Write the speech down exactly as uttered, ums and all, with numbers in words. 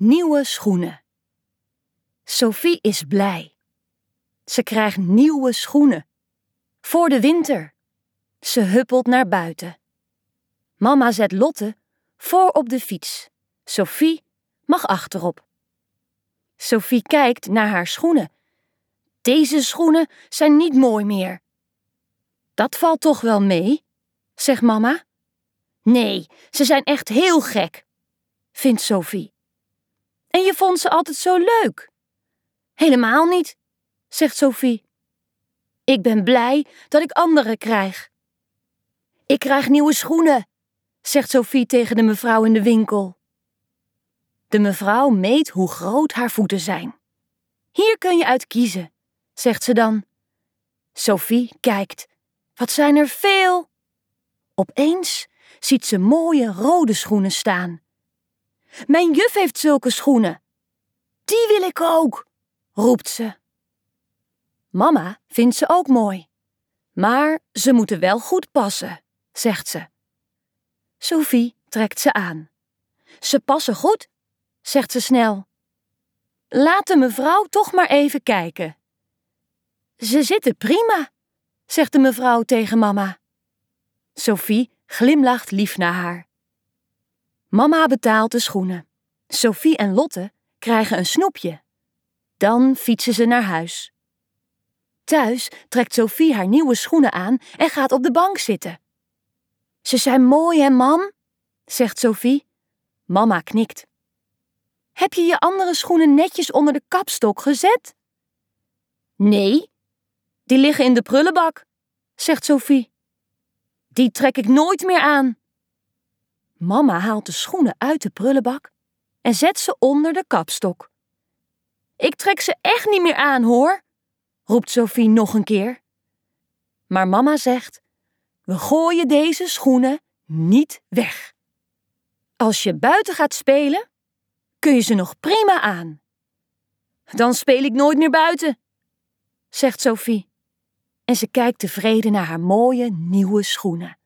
Nieuwe schoenen. Sophie is blij. Ze krijgt nieuwe schoenen. Voor de winter. Ze huppelt naar buiten. Mama zet Lotte voor op de fiets. Sophie mag achterop. Sophie kijkt naar haar schoenen. Deze schoenen zijn niet mooi meer. Dat valt toch wel mee, zegt mama. Nee, ze zijn echt heel gek, vindt Sophie. En je vond ze altijd zo leuk. Helemaal niet, zegt Sophie. Ik ben blij dat ik andere krijg. Ik krijg nieuwe schoenen, zegt Sophie tegen de mevrouw in de winkel. De mevrouw meet hoe groot haar voeten zijn. Hier kun je uit kiezen, zegt ze dan. Sophie kijkt. Wat zijn er veel! Opeens ziet ze mooie rode schoenen staan. Mijn juf heeft zulke schoenen. Die wil ik ook, roept ze. Mama vindt ze ook mooi. Maar ze moeten wel goed passen, zegt ze. Sophie trekt ze aan. Ze passen goed, zegt ze snel. Laat de mevrouw toch maar even kijken. Ze zitten prima, zegt de mevrouw tegen mama. Sophie glimlacht lief naar haar. Mama betaalt de schoenen. Sophie en Lotte krijgen een snoepje. Dan fietsen ze naar huis. Thuis trekt Sophie haar nieuwe schoenen aan en gaat op de bank zitten. Ze zijn mooi, hè, mam? Zegt Sophie. Mama knikt. Heb je je andere schoenen netjes onder de kapstok gezet? Nee, die liggen in de prullenbak, zegt Sophie. Die trek ik nooit meer aan. Mama haalt de schoenen uit de prullenbak en zet ze onder de kapstok. Ik trek ze echt niet meer aan, hoor, roept Sophie nog een keer. Maar mama zegt, we gooien deze schoenen niet weg. Als je buiten gaat spelen, kun je ze nog prima aan. Dan speel ik nooit meer buiten, zegt Sophie. En ze kijkt tevreden naar haar mooie nieuwe schoenen.